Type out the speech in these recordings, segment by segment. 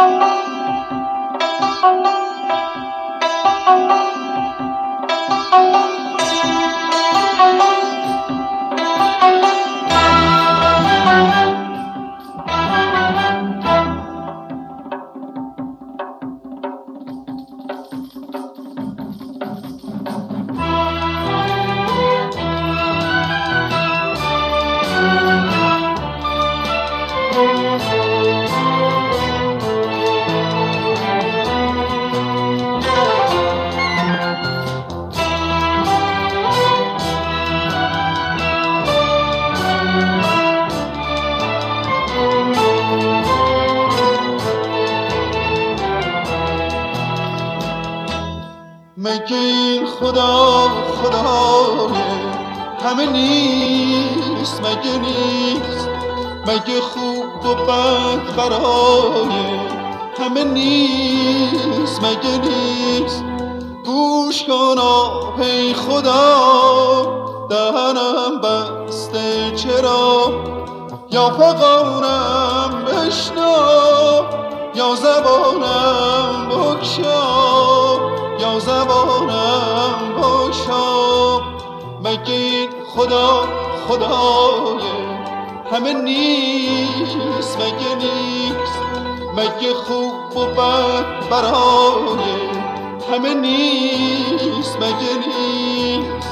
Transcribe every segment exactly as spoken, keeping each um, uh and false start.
مگه این خدا خدای همه نیست؟ مگه نیست؟ مگه خوب و بد برای همه نیست؟ مگه نیست؟ گوش کن ای خدا، دهنم بسته چرا؟ یا فغانم بشنو یا زبانم بگشا، یا زبانم بگشا. مگه این خدا خدای همه نیست؟ مگه نیست؟ مگه خوب و بد برای همه نیست؟ مگه نیست؟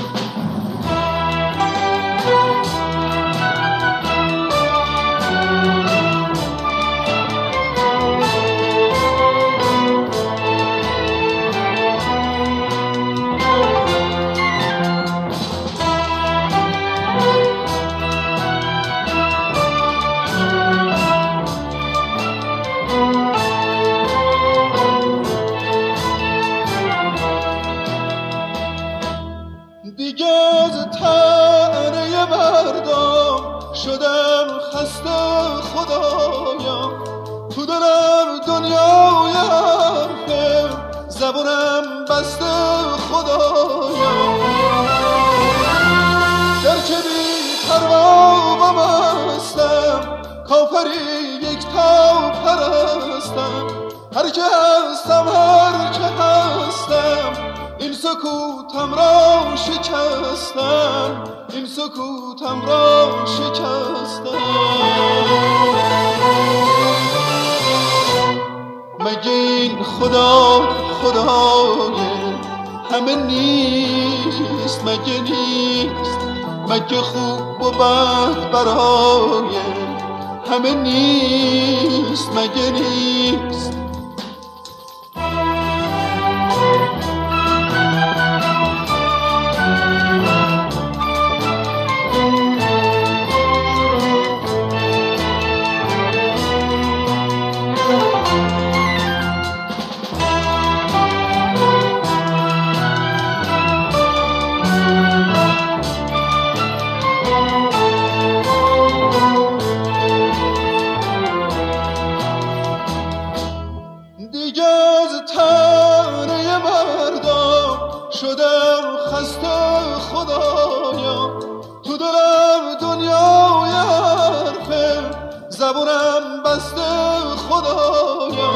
دیگه از طعنه مردم شدم خسته خدایا، تو دلم دنیای حرفه، زبونم بسته خدایا. گرچه بی پروا و مستم، کافری یک تا پرستم، هر که هستم هر که هستم، این سکوتم را شکستم، این سکوتم را شکستم. مگه این خدا خدای همه نیست؟ مگه نیست؟ مگه خوب و بد برای همه نیست؟ مگه نیست؟ دیگه از طعنه مردم شدم خسته خدایا، تو دلم دنیای حرفه، زبونم بسته خدایا.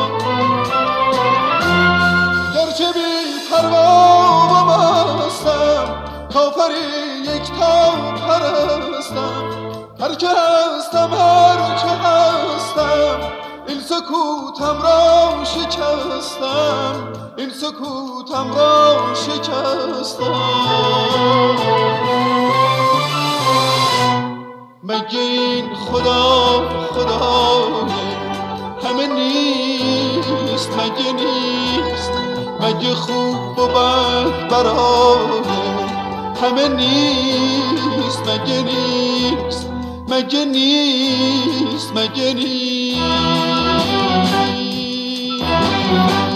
گرچه بی پروا و مستم، کافری یک تا پرستم، هر که هستم هر که هستم، این سکوتم را شکستم، این سکوتم را شکستم. مگه این خدا خدای همه نیست؟ مگه نیست؟ مگه خوب و بد برای همه نیست؟ مگه نیست؟ مگه نیست؟ مگه نیست؟